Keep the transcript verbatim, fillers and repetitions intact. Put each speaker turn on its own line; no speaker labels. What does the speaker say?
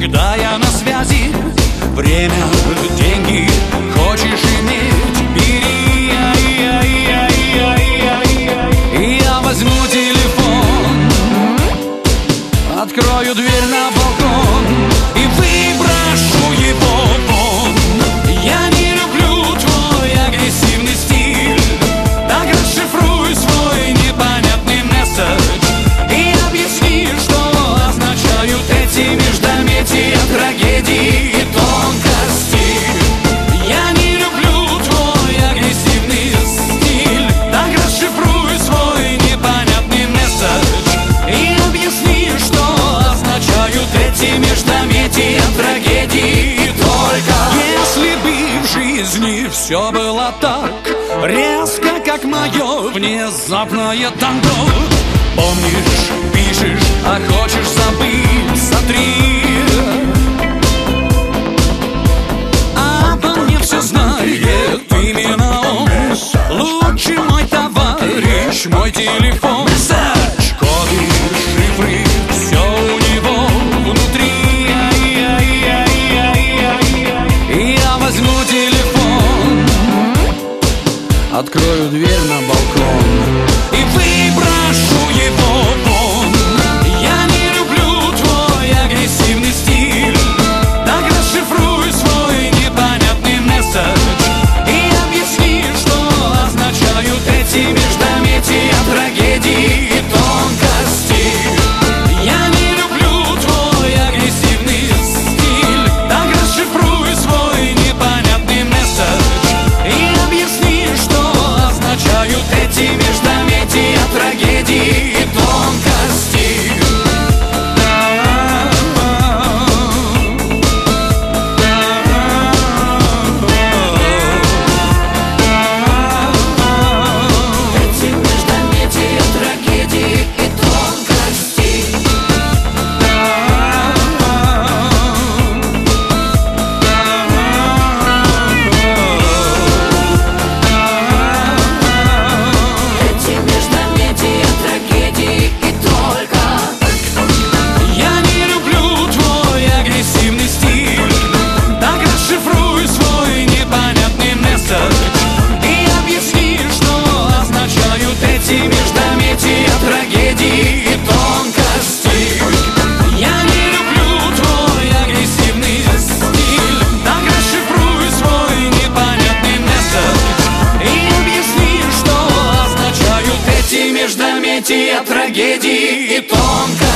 когда я на связи. Время, деньги, хочешь иметь, бери. И я возьму телефон, открою дверь на балкон и выброшу его вон. Я не люблю твой агрессивный стиль, так расшифруй свой непонятный месседж и объясни, что означают эти междометия, трагедии и тонкости. Я не люблю твой агрессивный стиль, так расшифруй свой непонятный месседж и объясни, что означают эти междометия, трагедии. И только если бы в жизни все было так резко, как мое внезапное танго, помнишь, пишешь, а хочешь забыть, смотри. Обо мне все знает именно он, лучший мой товарищ, мой телефон. Месседж, коды, шифры, все у него внутри. И я возьму телефон, открою дверь на балкон и выброшу его вон. Я не люблю твой агрессивный стиль, так расшифруй свой непонятный месседж и объясни, что означают эти междометия, трагедии и тонкости. Я не люблю твой агрессивный стиль, так расшифруй свой непонятный месседж и объясни, что означают эти междометия, трагедии и тонкости. Эти междометия, трагедии и тонкости. Эти междометия, трагедии и только. Я не люблю твой агрессивный стиль, так расшифруй свой непонятный месседж и объясни, что означают эти междометия, трагедии и тонкости. Я не люблю твой агрессивный стиль, так расшифруй свой непонятный месседж и объясни, что означают эти междометия, трагедии и тонкости.